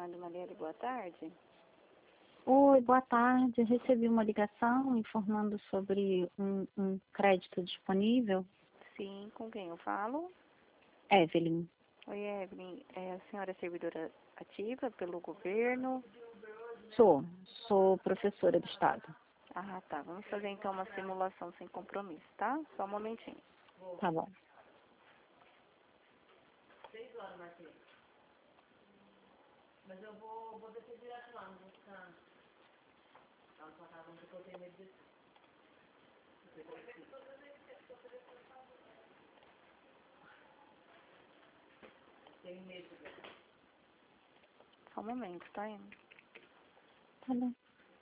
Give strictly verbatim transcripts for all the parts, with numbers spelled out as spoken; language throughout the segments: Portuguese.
Leonardo Marielle, boa tarde. Oi, boa tarde. Recebi uma ligação informando sobre um, um crédito disponível. Sim, com quem eu falo? Evelyn. Oi, Evelyn. É, a senhora é servidora ativa pelo governo? Sou. Sou professora do Estado. Ah, tá. Vamos fazer então uma simulação sem compromisso, tá? Só um momentinho. Tá bom. Seis horas, Marquinhos. Mas eu vou, vou descer direto lá, não vou ficar lá na sua casa, não, porque eu tenho medo de descer. Tenho medo de descer. Só um momento, tá indo? Tá bom.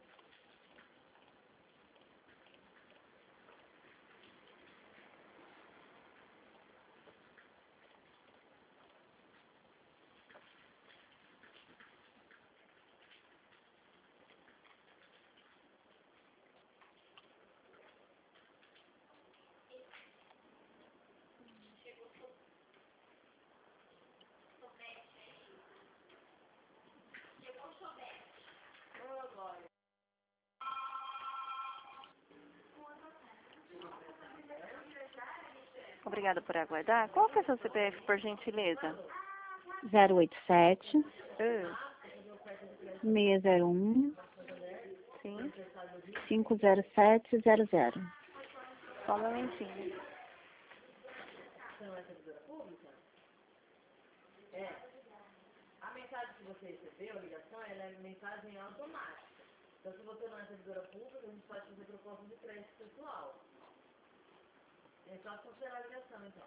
Obrigada por aguardar. Qual que é o seu C P F, por gentileza? zero oito sete, Ah, seis zero um, sim. cinco zero sete zero zero. Só um momentinho. Você não é servidora pública? É. A mensagem que você recebeu, a ligação, ela é mensagem automática. Então, se você não é servidora pública, a gente pode fazer proposta de crédito pessoal. É só cancelar a ligação, então.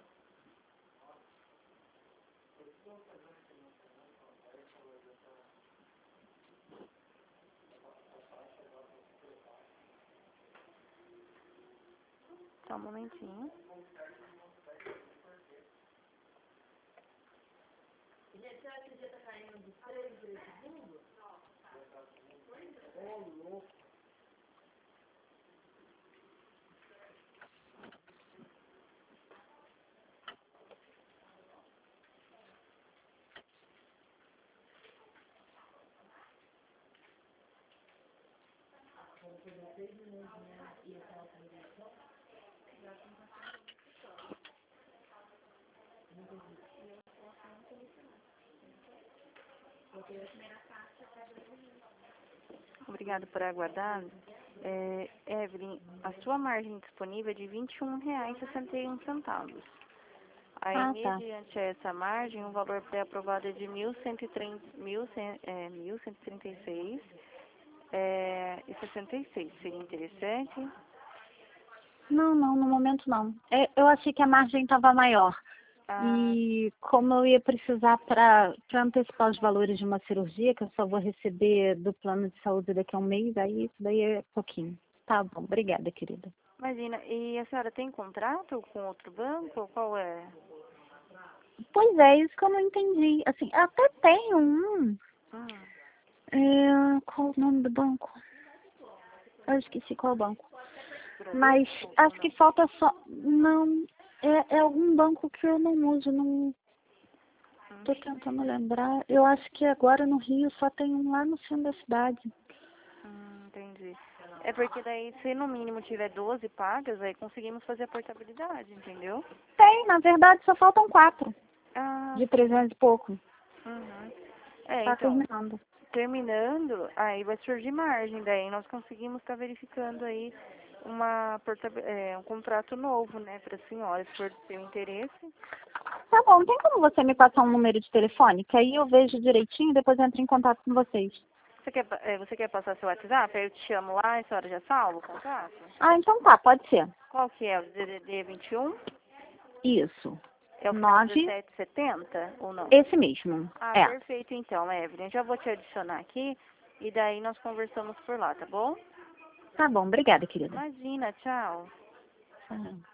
Só um momentinho. Gente, você acha que o dia tá caindo de três em três segundos? Ô, louco. Vamos perder seis minutos, né? E essa outra ligação? Não entendi. Porque a primeira parte é Obrigada por aguardar. É, Evelyn, a sua margem disponível é de vinte e um reais e sessenta e um centavos. Aí, Ah, tá. mediante essa margem, o valor pré-aprovado é de mil cento e trinta e trinta e seis é, e sessenta e seis. Seria interessante? Não, não, no momento não. É, eu achei que a margem estava maior. Ah, E como eu ia precisar para antecipar os valores de uma cirurgia, que eu só vou receber do plano de saúde daqui a um mês, aí isso daí é pouquinho. Tá bom, obrigada, querida. imagina, e a senhora tem contrato com outro banco? Qual é? Pois é, isso que eu não entendi. Assim, eu até tenho um. Hum, É, qual o nome do banco? Eu esqueci qual banco. Mas Bradesco ou acho não? que falta só. Não, é, é algum banco que eu não uso, não. Hum, Tô tentando lembrar. Eu acho que agora no Rio só tem um lá no centro da cidade. hum, entendi. É porque daí, se no mínimo tiver doze pagas, aí conseguimos fazer a portabilidade, entendeu? Tem, na verdade só faltam quatro. Ah, De sim. trezentos e pouco. Uhum. É, Tá então, terminando. terminando, aí vai surgir margem, daí nós conseguimos estar verificando aí uma portab- é, um contrato novo, né, para a senhora, se for do seu interesse. Tá bom, tem como você me passar um número de telefone? Que aí eu vejo direitinho e depois entro em contato com vocês. Você quer, pa- é, você quer passar seu WhatsApp? Aí eu te chamo lá e a senhora já salva o contrato? Ah, então tá, pode ser. Qual que é? O D D D vinte e um? Isso. É o final Nove. dezessete setenta ou não? Esse mesmo. Ah, É. perfeito então, Evelyn. Já vou te adicionar aqui e daí nós conversamos por lá, tá bom? Tá bom, obrigada, querida. Imagina, tchau. Tá.